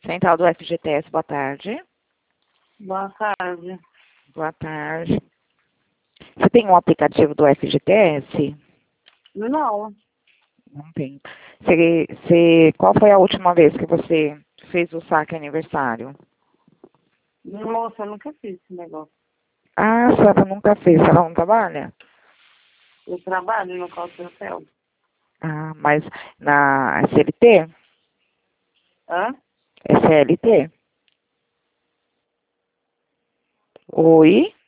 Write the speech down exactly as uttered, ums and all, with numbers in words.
Central do F G T S, boa tarde. Boa tarde. Boa tarde. Você tem um aplicativo do F G T S? Não, Não tem. Você, você, qual foi a última vez que você fez o saque aniversário? moça, eu nunca fiz esse negócio. Ah, a senhora nunca fez, ela não trabalha? Eu trabalho no call hotel. Ah, mas na C L T? Hã? É C L T? Oi?